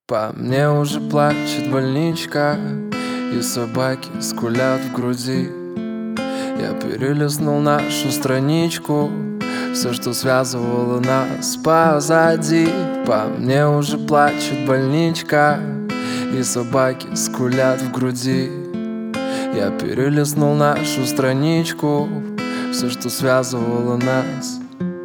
По мне уже плачет больничка, и собаки скулят в груди. Я перелистнул нашу страничку, все, что связывало нас, позади. По мне уже плачет больничка, и собаки скулят в груди. Я перелистнул нашу страничку, все, что связывало нас.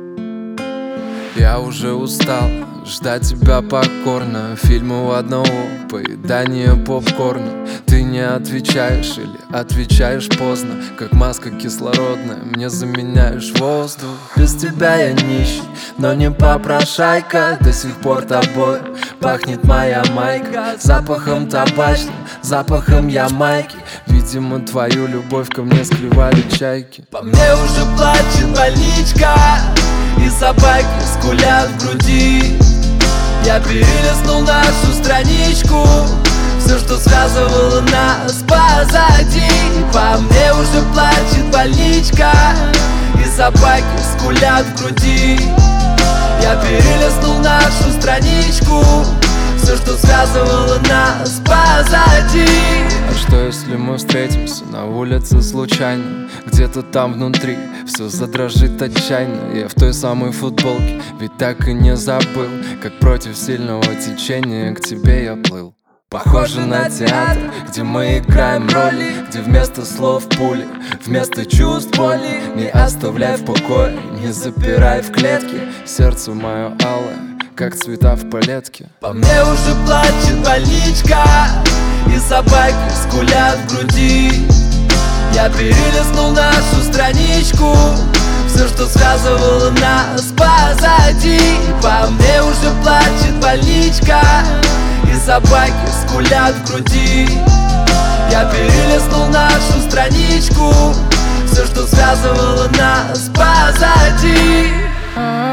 Я уже устал ждать тебя покорно. Фильмы у одного, поедание попкорна. Ты не отвечаешь или отвечаешь поздно, как маска кислородная, мне заменяешь воздух. Без тебя я нищий, но не попрошайка. До сих пор тобой пахнет моя майка, запахом табачным, запахом ямайки. Видимо, твою любовь ко мне склевали чайки. По мне уже плачет больничка, и собаки скулят в груди. Я перелистнул нашу страничку, все, что связывало нас, позади. По мне уже плачет больничка, и собаки скулят в груди. Я перелистнул нашу страничку, все, что связывало нас, позади. А что если мы встретимся на улице случайно? Где-то там внутри все задрожит отчаянно. Я в той самой футболке, ведь так и не забыл, как против сильного течения к тебе я плыл. Похоже на театр, где мы играем роли, где вместо слов пули, вместо чувств боли. Не оставляй в покое, не запирай в клетке сердце мое алое, как цвета в палетке. По мне уже плачет больничка, и собаки скулят в груди. Я перелистнул нашу страничку, все, что связывало нас, позади. По мне уже плачет больничка, и собаки скулят в груди. Я перелистнул нашу страничку, все, что связывало нас, позади.